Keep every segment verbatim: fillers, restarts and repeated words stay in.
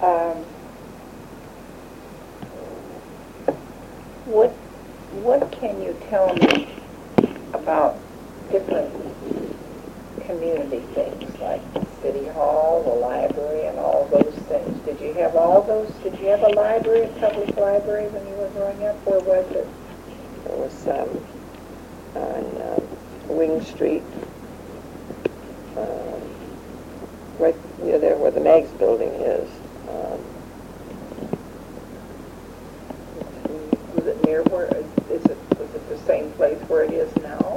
Um, what what can you tell me about different community things like City Hall, the library, and all those things? Did you have all those? Did you have a library, a public library, when you were growing up? Where was it? It was um, on uh, Wing Street, um, right near there where the Mags building is. Um, Was it near where? Is it? Was it the same place where it is now?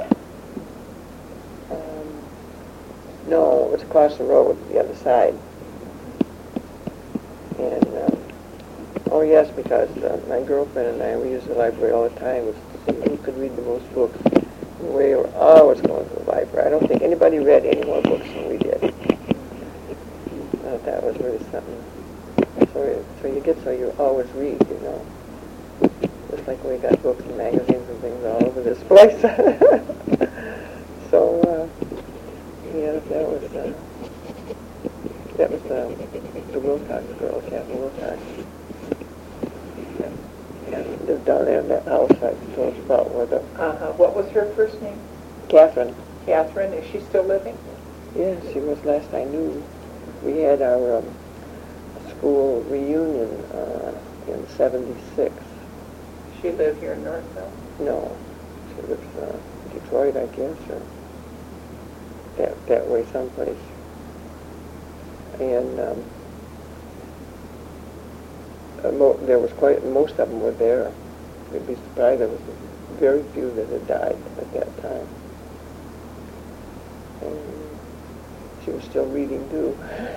um, no, it was across the road, the other side. And um, oh yes, because uh, my girlfriend and I, we used the library all the time. It was to see who could read the most books. And we were always going to the library. I don't think anybody read any more books than we did. Uh, that was really something. So, so you get so you always read, you know. Just like we got books and magazines and things all over this place. So, uh, yeah, that was uh, that was uh, the Wilcox girl, Captain Wilcox. And lived down there in that house I told you about with her. Uh-huh. What was her first name? Catherine. Catherine. Is she still living? Yes, she was last I knew. We had our um, school reunion uh, in seventy-six. She lived here in Northville? No, she lives uh, in Detroit, I guess, or that, that way someplace. And um, uh, mo- there was quite, most of them were there. You'd be surprised there was very few that had died at that time. And she was still reading too.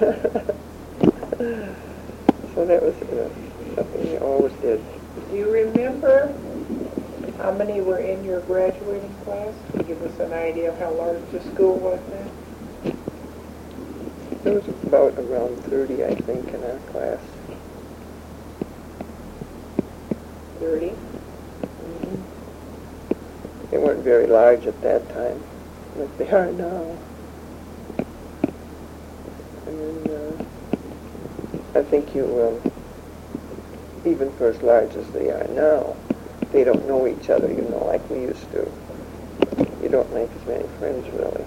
So that was uh, something we always did. Do you remember how many were in your graduating class? Can you give us an idea of how large the school was then? There was about around thirty, I think, in our class. thirty? Mm-hmm. They weren't very large at that time, like they are now. And uh, I think you, um, even for as large as they are now, they don't know each other, you know, like we used to. You don't make as many friends, really.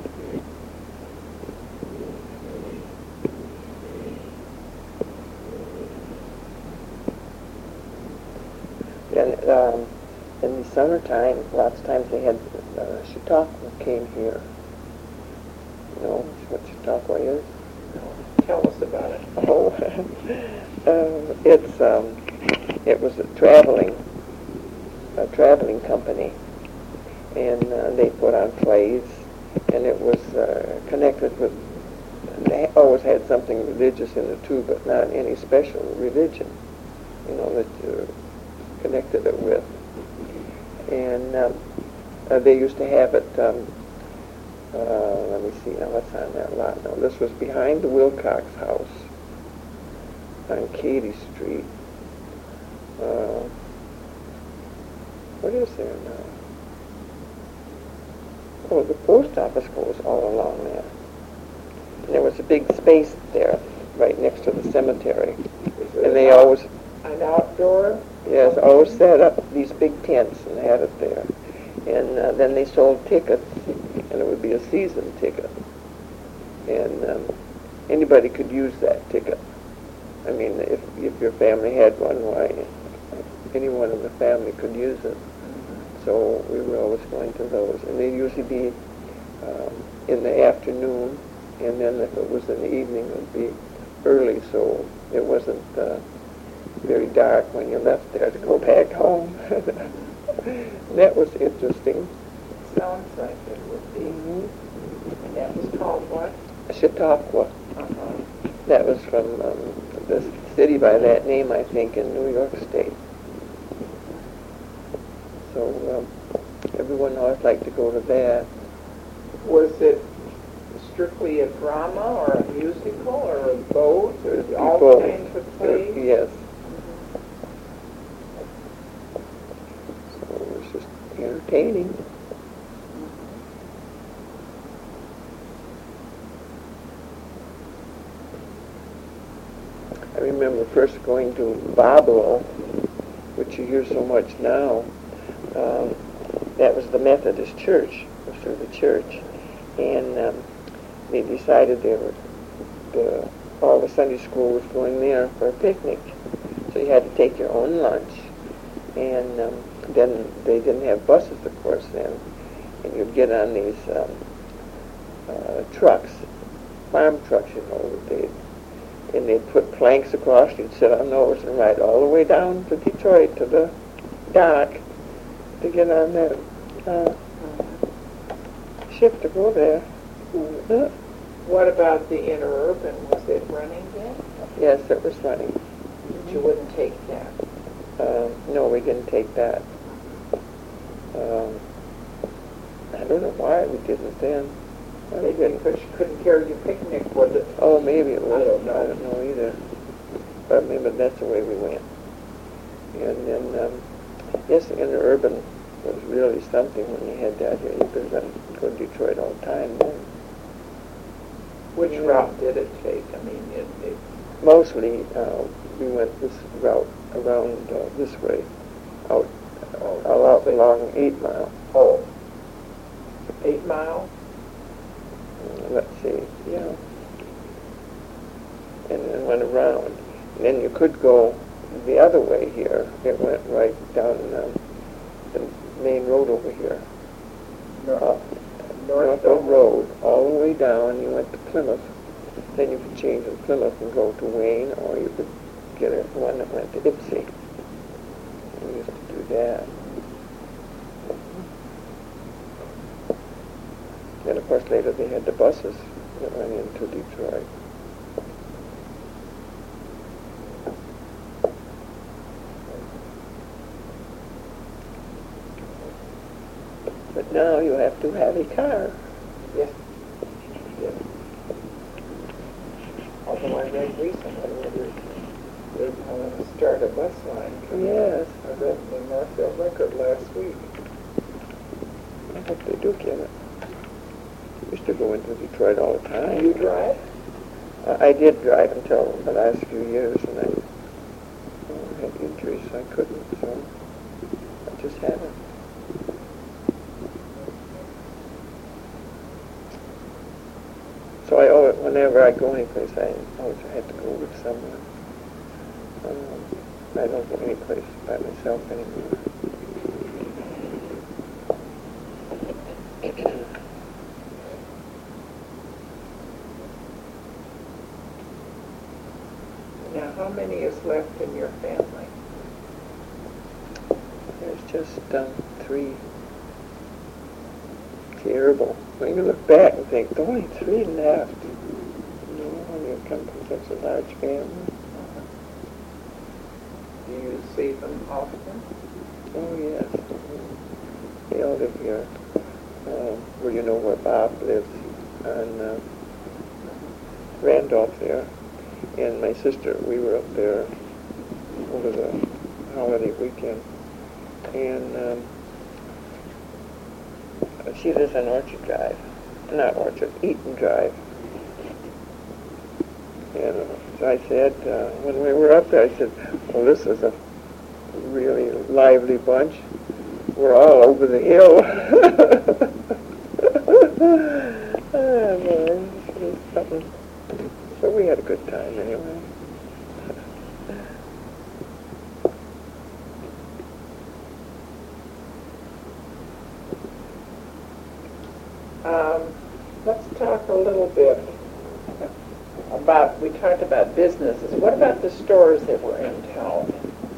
And um, in the summertime, lots of times they had uh, Chautauqua came here. You know what Chautauqua is? Tell us about it. Oh, uh, it's um, it was a traveling a traveling company, and uh, they put on plays, and it was uh, connected with. They always had something religious in it too, but not any special religion, you know, that you connected it with. And um, uh, they used to have it. Um, Uh, let me see now, what's on that lot now? This was behind the Wilcox house on Katy Street. Uh, what is there now? Oh, the post office goes all along there. And there was a big space there, right next to the cemetery. And they always... An outdoor? Yes, always set up these big tents and had it there. And uh, then they sold tickets, and it would be a season ticket. And um, anybody could use that ticket. I mean, if if your family had one, why, anyone in the family could use it. So we were always going to those. And they'd usually be um, in the afternoon, and then if it was in the evening, it would be early, so it wasn't uh, very dark when you left there to go back home. That was interesting. Sounds like it would be. Mm-hmm. And that was called what? Chautauqua. Uh-huh. That was from um, the city by that name, I think, in New York State. So um, everyone always liked to go to that. Was it strictly a drama or a musical or a boat or all Both. kinds of plays? Yes. So it was just entertaining. remember first going to Bablo, which you hear so much now. Um, that was the Methodist church, it was through the church. And um, they decided they were, the, all the Sunday school was going there for a picnic. So you had to take your own lunch. And um, then they didn't have buses, of course, then. And you'd get on these um, uh, trucks, farm trucks, you know, they'd, and they'd put planks across. You'd sit on those and ride all the way down to Detroit to the dock to get on that uh, ship to go there. Uh, What about the interurban? Was it running then? yes, it was running. You wouldn't take that. Uh, no, we didn't take that. Um, I don't know why we didn't then. Why we Maybe didn't. because you couldn't carry your picnic, was it? Oh, maybe it was. I don't know. I don't know either. But maybe that's the way we went. And then, um, yes, the interurban was really something when you had that here. You could run, go to Detroit all the time then. Which Yeah. route did it take? I mean, it, it Mostly, uh, we went this route around uh, this way, out, all out along Eight Mile. oh, eight mile? Uh, let's see, yeah. And then went around. And then you could go the other way here. It went right down um, the main road over here. North, Up North North Road, all the way down. You went to Plymouth. Then you could change in Plymouth and go to Wayne, or you could get a one that went to Ipsy. We used to do that. Then, of course, later they had the buses that went into Detroit. But now you have to have a car. Yes. Yes. Although I read recently that they're, they're going to start a bus line. Yes. I read in the Northfield Record last week. I hope they do get it. I used to go into Detroit all the time. You drive? Uh, I did drive until the last few years, and I uh, had injuries, so I couldn't, so I just haven't. So I owe it whenever I go anyplace. I always have to go with someone. Um, I don't go anyplace by myself anymore. Now, how many is left in your family? There's just um, three. Terrible. When you look back and think, there's only three left. You know, when you come from such a large family. Do you see them often? Oh, yes. Mhm. They all live here. Um, well, you know where Bob lives, on uh, Randolph there. And my sister, we were up there over the holiday weekend. And um, she lives on Orchard Drive. Not Orchard, Eaton Drive. And uh, so I said, uh, when we were up there, I said, well, this is a really lively bunch. We're all over the hill. Oh, man, it was something. So we had a good time anyway. Um, let's talk a little bit about, we talked about businesses. What about the stores that were in town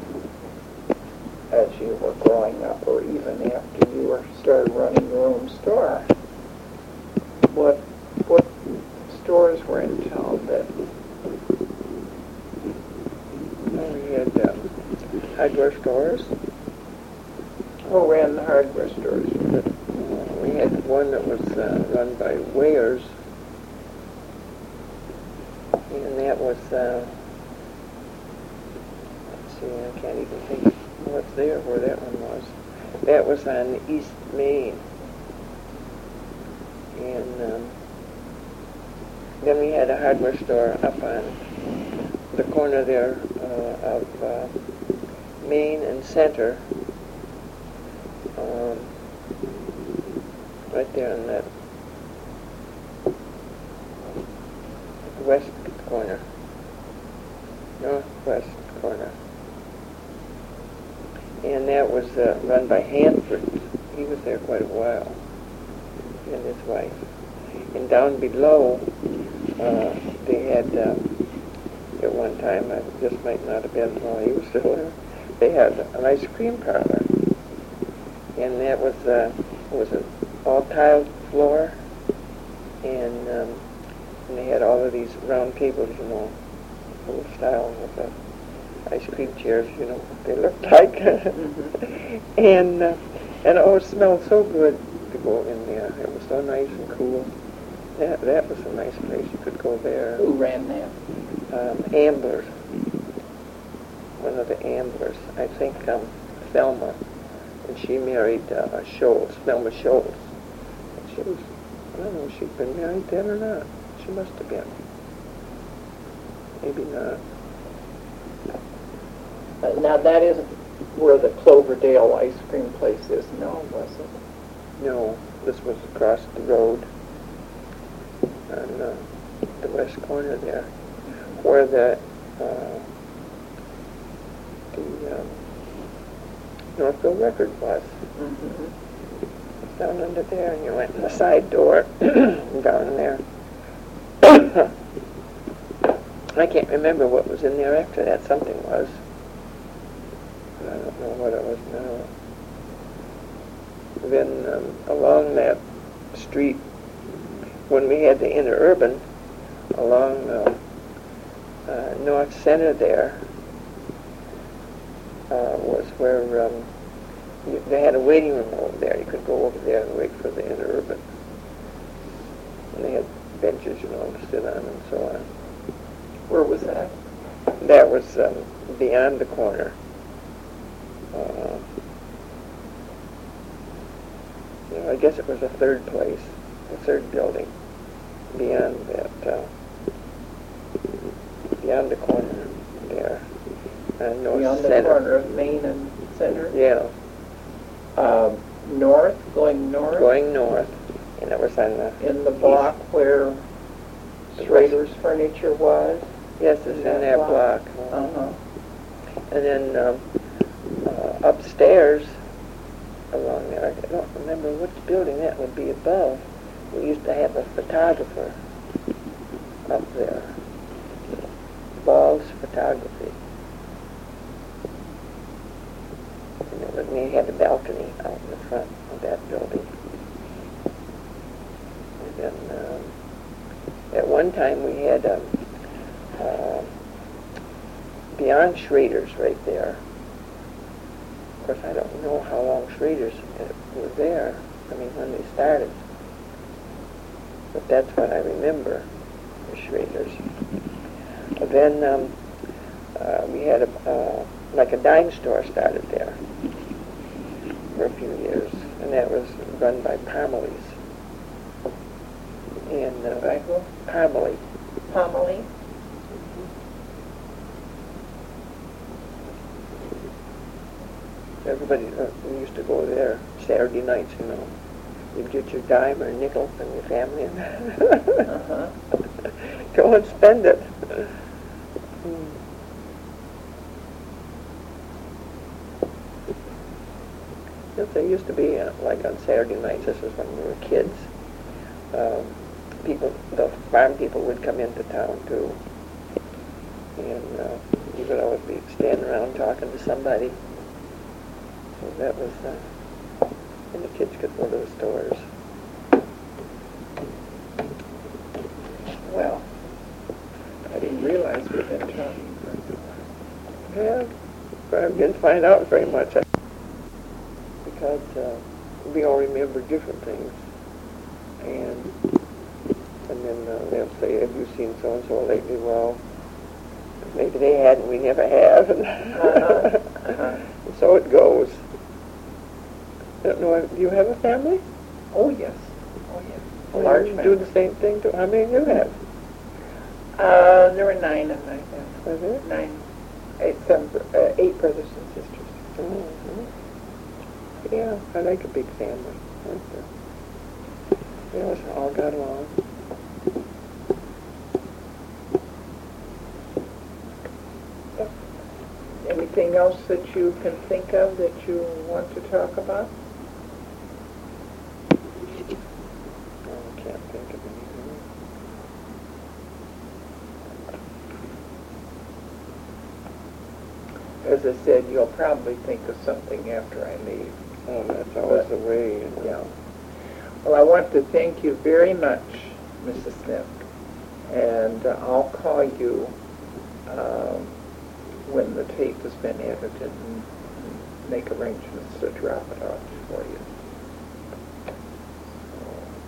as you were growing up, or even after you were started running your own store? What what stores were in town that? Well, we had um, hardware stores. Who ran the hardware stores? We had one that was uh, run by Wayers, and that was, uh, let's see, I can't even think what's there, where that one was. That was on East Main. And um, then we had a hardware store up on the corner there uh, of uh, Main and Center, um, right there in that west corner, northwest corner. And that was uh, run by Hanford. He was there quite a while, and his wife. And down below, uh, they had, uh, at one time, I just might not have been while he was still there, they had an ice cream parlor. And that was, uh, was an all-tiled floor, and, um, and they had all of these round tables, you know, old style with the ice cream chairs, you know, they looked like. Mm-hmm. and, uh, and oh, it smelled so good to go in there. It was so nice and cool. That, that was a nice place. You could go there. Who ran that? Um, Amblers. One of the Amblers. I think um, Thelma. And she married uh, Scholes, Thelma Scholes. And she was, I don't know if she'd been married then or not. She must have been. Maybe not. Uh, now that isn't where the Cloverdale ice cream place is, no, was it? No, this was across the road on uh, the west corner there, where the uh, the um, Northville Record was. Mm-hmm. It's down under there, and you went in the side door down there. I can't remember what was in there after that. Something was. I don't know what it was now. Then um, along that street, when we had the interurban, along uh, uh, North Center there, uh, was where um, you, they had a waiting room over there. You could go over there and wait for the interurban. And they had benches, you know, to sit on and so on. Where was that? That was um, beyond the corner. Uh, you know, I guess it was a third place, a third building beyond that, uh, beyond the corner there, uh, North Beyond the Center. corner of Main and Center? Yeah, Um, north, going north? going north, and it was on the In the block where The Schrader's Furniture was? yes, it's in that that block. block. Uh-huh. And then um, uh, upstairs, along there, I don't remember which building that would be above. We used to have a photographer up there, Ball's Photography. And it was, we had a balcony out in the front of that building. And then um, at one time we had um, uh, beyond Schrader's right there. Of course, I don't know how long Schrader's was there. I mean, when they started. But that's what I remember, the Schrader's. And then um, uh, we had a, uh, like a dime store started there for a few years, and that was run by Parmalee's. And uh, By who? Parmalee. Pomelee? Everybody uh, we used to go there Saturday nights, you know. You'd get your dime or nickel from your family and Uh-huh. go and spend it. Hmm. Yes, there used to be, uh, like on Saturday nights, this was when we were kids, um, people, the farm people would come into town too. And uh, you would always be standing around talking to somebody. So that was, uh, and the kids could go to the stores. Well, I didn't realize we'd been talking for a while. Yeah, but I didn't find out very much because uh, we all remember different things. And and then uh, they'll say, have you seen so-and-so lately? Well, maybe they hadn't, we never have. And, Uh-huh. Uh-huh. and so it goes. I don't know, do you have a family? Oh, yes. Oh, yes. A Well, large you family. do the same thing too? How many do you have? Uh, there were nine in my family. Was there? Nine, eight, seven, uh, eight brothers and sisters. Mm-hmm. Yeah, I like a big family. Like that. We always all got along. Anything else that you can think of that you want to talk about? I can't think of anything. As I said, you'll probably think of something after I leave. Oh, that's always the way. You know. Yeah. Well, I want to thank you very much, Missus Smith, and uh, I'll call you um, when the tape has been edited and, and make arrangements to drop it off for you.